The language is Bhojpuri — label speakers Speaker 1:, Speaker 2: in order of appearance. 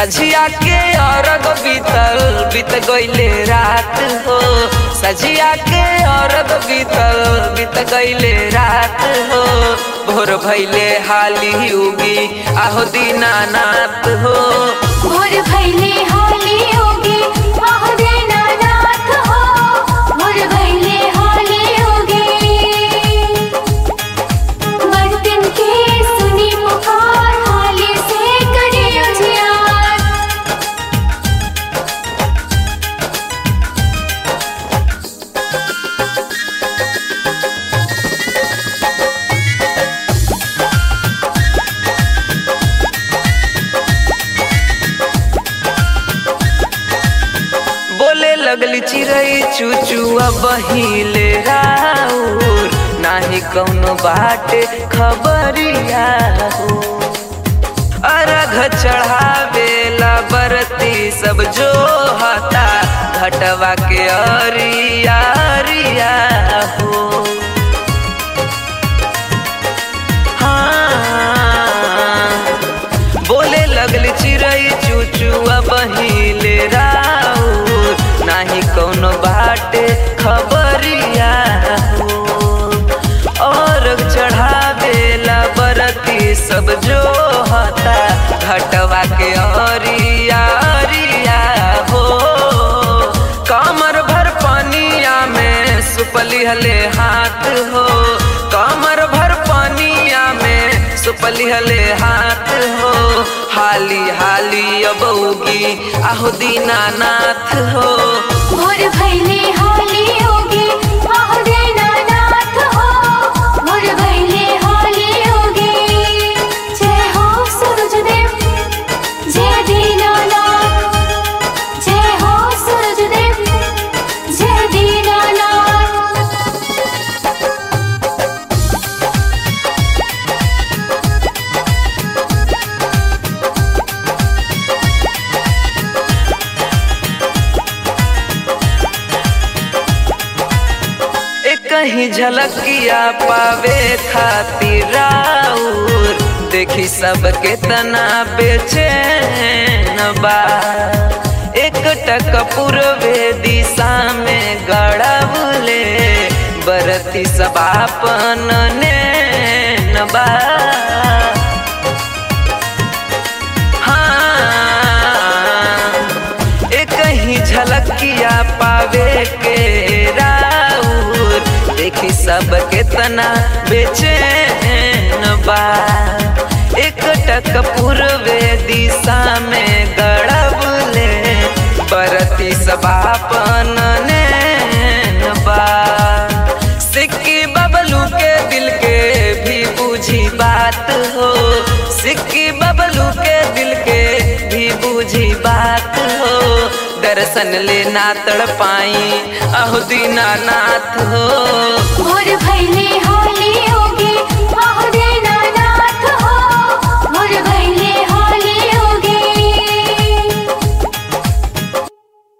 Speaker 1: सजिया के अरग बीतल बीत गईले रात हो। सजिया के अरग बीतल बीत गईले रात हो। भोर भइले हाली उगी आहो दीनानाथ हो।
Speaker 2: भोर भइले हाली उगी आहो दीनानाथ हो। भोर भइले हाली उगी बर्तन के सुनी पुकार हाली से करे उजियार।
Speaker 1: बोले लगली चिड़ै चुचुआ बहिले राउर नाही कौनो बाटे खबरिया हो। अर्घ चढ़ावेला बरती सब जो हता घटवा के अरिया अरिया हो। बोले लगली चिड़ै चुचुआ बहिले राउर नाही कौनो बाटे खबरिया हो। और चढ़ावेला बरती सब जो हता घटवा के अरिया अरिया हो। कमर भर पानिया में सुपली हले हाथ हो। कमर भर पानिया में सुपली हले हाथ हो। हाली हाली अब उगी आहो दीनानाथ हो।
Speaker 2: भोर भइले हाली उगी आहो दीनानाथ हो। भोर भइले हाली उगी जय हो सूरज देव जय दीनानाथ। जय हो सूरज देव जय दीनानाथ।
Speaker 1: कहीं झलकिया पावे खातिर राउर देखी सब केतना बेचैन बा। एक टक पूर्वे दिशा में गड़बले बरती सब आपन नैन बा। एक ही झलकिया पावे के देखी सब केतना बेचैन बा। एक टक पूर्वे दिशा में गड़बले बरती सब आपन नैन बा। सिक्की बबलू के दिल के भी बुझी बात हो। सिक्की बबलू के दिल के भी बुझी बात हो। दर्शन लेना तड़पाई आहो दीनानाथ हो।
Speaker 2: भोर भइले हाली